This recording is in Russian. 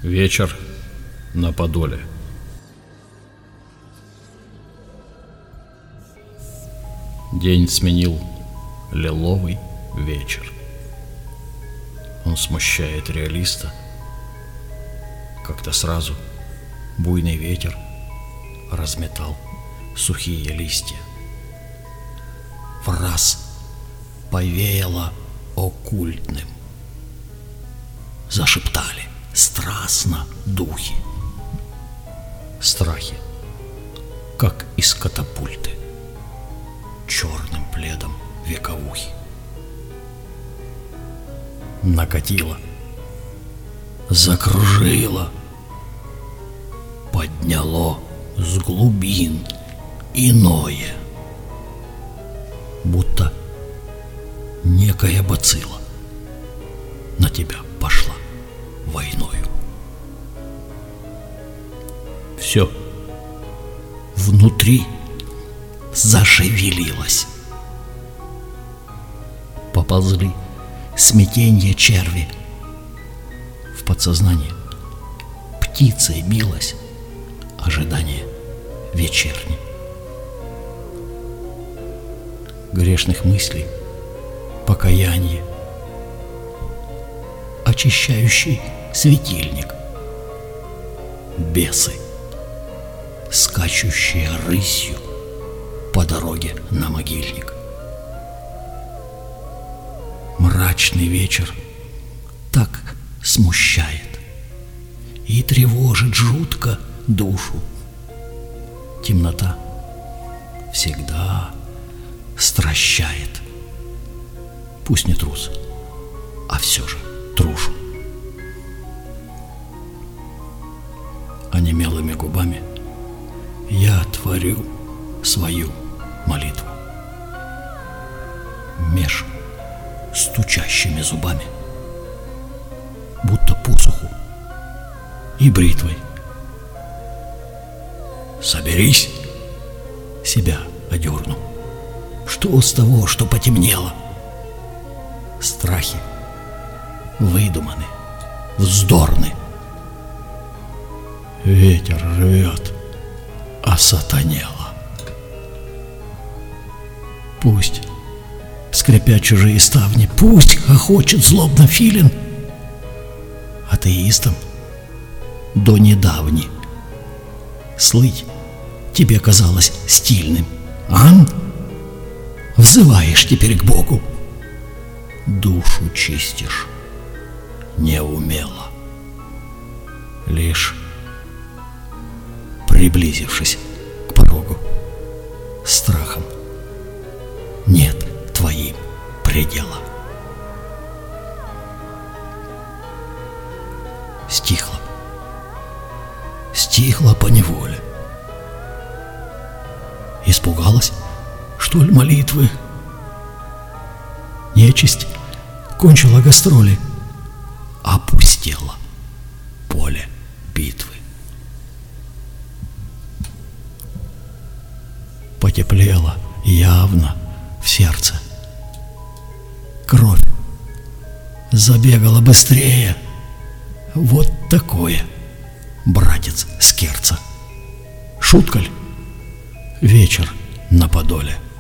Вечер на Подоле. День сменил лиловый вечер. Он смущает реалиста. Как-то сразу буйный ветер разметал сухие листья. Враз повеяло оккультным. Зашептали страстно духи. Страхи, как из катапульты, черным пледом вековухи. Накатило, закружило, подняло с глубин иное, будто некая бацилла на тебя пошла войною. Все внутри зашевелилось. Поползли смятенье черви. В подсознании птицей билось ожидание вечерней. Грешных мыслей покаяние, очищающий светильник, бесы, скачущие рысью по дороге на могильник. Мрачный вечер так смущает и тревожит жутко душу. Темнота всегда стращает. Пусть не трус, а все же трушу. Онемелыми губами я творю свою молитву. Меж стучащими зубами, будто посоху и бритвой. Соберись, себя одерну. Что с того, что потемнело? Страхи выдуманы, вздорны. Ветер рвет, осатанело. Пусть скрипят чужие ставни, пусть хохочет злобно филин. Атеистом до недавней слыть тебе казалось стильным, ан? Взываешь теперь к Богу, душу чистишь неумело, лишь приблизившись к порогу, страхом нет твоим предела. Стихло поневоле. Испугалась, что ли, молитвы? Нечисть кончила гастроли, опустела поле битвы. Потеплело явно в сердце. Кровь забегала быстрее. Вот такое, братец Скерца. Шутка ль? Вечер на Подоле.